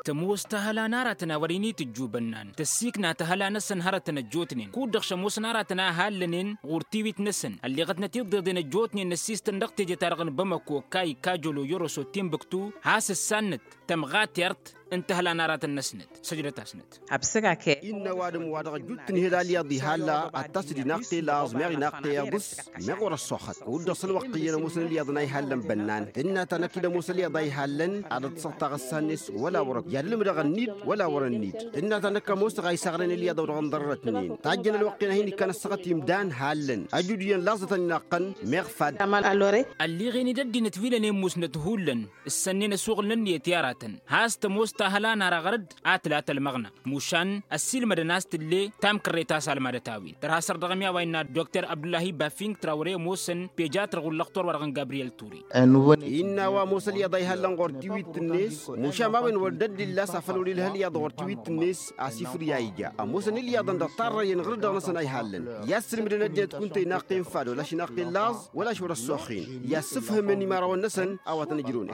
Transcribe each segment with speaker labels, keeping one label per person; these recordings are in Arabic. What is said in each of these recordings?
Speaker 1: تموس تهلا نارتنا وريني تجوبنان تسيكنا تهلا نسن هرتنا الجوتنين كود شموس نارتنا هالنين غورتيويت نسن اللي غدنا تضدين الجوتنين نسيستن دقتي جتارغن بمكو كاي كاجولو يوروسو تيمبكتو هاس السنت تمغات يرت انتهى لنارات النسنت سجلة تسنت
Speaker 2: أبسكك
Speaker 3: إن وادم وادغ جوتن هداليا دي هالا التصدي نقطي لاز مغي نقطي يبس مغور الصخت ودصل وقتيا موسن اللي يضناي هالن بنان إن تنكيد موسن اللي يضاي هالن عدد سلطة غسانس ولا ورق يعلم رغ النيد ولا ورا النيد إن تنكا موسى غاي سغرين اللي يدور غنضرتنين تاجن الوقت هيني كان السقط يمدان هالن أجوديا لازة نقن مغفاد
Speaker 2: كمال ألوري
Speaker 1: اللي غيني ددي نتفيلا نيموس نتهولن السنين سوغلن يتياراتن هاست موستا هلا رغرد آتلات المغنى موشان السيل مدناست اللي تام كريتا سالمادتاوي ترها سردغميا وينا دكتور عبد الله بافينغ تراوري موسن بيجات رغول لقطور ورغن جابرييل توري
Speaker 3: إن وموسى اللي يضاي هالن غورتيويت الناس موشا ما من ودد الله سافلوا لي هل يض غورتيويت الناس أسيفر يايجا موسى اللي يضن دطار ينغرد نسناي هالن ياسر مدن ديت كنت ناقين فادو لا شناقي لاز ولا شور السوخين ياسفهم من ما روى النسن أو تنجرون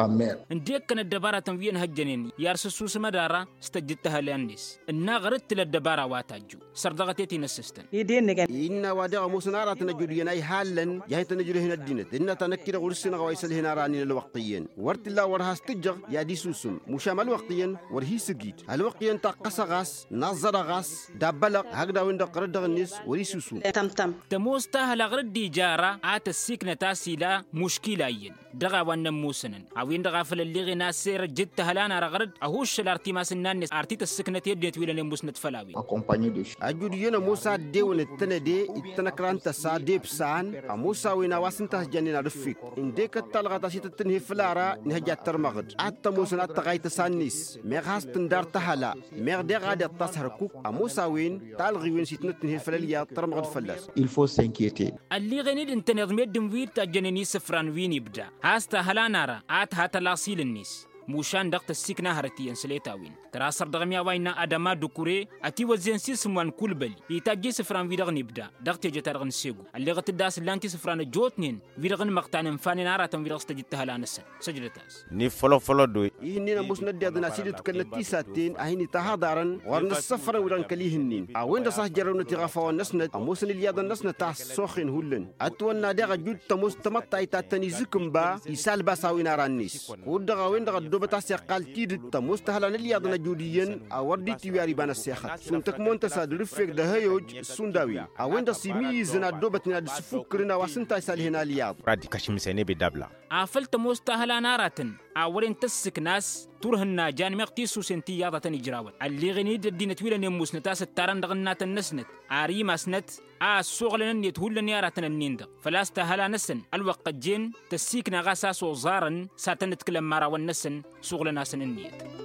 Speaker 1: نديك كان الدبارة تنوين هجنين يارسسوس مدارا استجدتها لانديس النا غردت للدبارة واتاجو سردغتيتي نسستن
Speaker 2: يدين نجن
Speaker 3: إن وادغ موسى نارا تنجر يناي هالن يهي تنجر هنا الدينت إن تنكر غرسنا غويسل هنا راني الوقتيين ورت الله ورها استجغ يا دي سوسم مشام الوقتيين ورهي سجيت الوقتيين تقص غاس نظر غاس دبلق هكذا وين دقرد الناس وري سوسم
Speaker 2: تم
Speaker 1: تموستا هلا غردي جارة آت السكنة تاسيلا مشكلة دغا ونموسنن أوين دغا فللي غنا سير جدت هلانا رغرد أهوش الارتماس النانس ارتيت السكنة يديت ويلا نموسنت فلاوي
Speaker 3: أجودينا موسى ديون التندي التنكران تسا ديب سان موسى وينا واسنته جنين رفيق إن ديك التلغة تسيت التنهي فلارا نهجات ترمغد أتا موسى نتغاي تسانيس مغاس تندار تهلا مغ دي غادي التصهر كوك موسى وين تالغي وين سيتنا تنهي فلاليا ترمغد فلاس
Speaker 1: اللي غنيد انت نظميت دموير تاجنيني سفران وين يبدا هاستا هلانا را آت هاتا لاصيل النيس موشان دقت السكنة هرتيان سليتاوين تراسر دغميا وينا أدما دوكوري أتي وزين سيسموان كل بلي يتاجي سفران فيدغن يبدا دقت جتارغن سيغو اللي غتداس اللانتي سفران جوتنين فيدغن مقتان فاني ناراتن فيدغ استجدتها لانسن سجلتاس
Speaker 4: ni folo do
Speaker 3: إننا موسى ندي أدنا سيدت كنتي ساتين أهيني تهادارن ورن السفر ودان كليهنين أوين دا صح جرون تغفا ونسند موسى اللي يدن نسند تاع سوخين هولن أتونا دغ جود تموس تمطاي تاتني زكمبا يسال باساوي نارانيس ودغ وين دغ دوبتا سيقال تيد تموس تهلا اللي يدنا جوديين أوردي تيواري بان السيخات سنتك مونتسا درفك دهيوج سنداوي أوين دا سيمي زنا دوبتنا دسفوكرنا وسنتا سالهنا لياض
Speaker 4: radi kashimsene be dabla
Speaker 1: عفلت موستاهلا ناراتن أولين تسك ناس تورهن جان مقتيسو سنتي ياضة إجراوات اللي غنيد الدين تويلا نموس نتاس التاران دغنات النسنت آري ماسنت السوغلن يتهولن ياراتن النيند فلاستاهلا نسن الوقت جين تسيكنا غاساسو زارن ساتن تكلم مارا والنسن سوغلنا سن النيد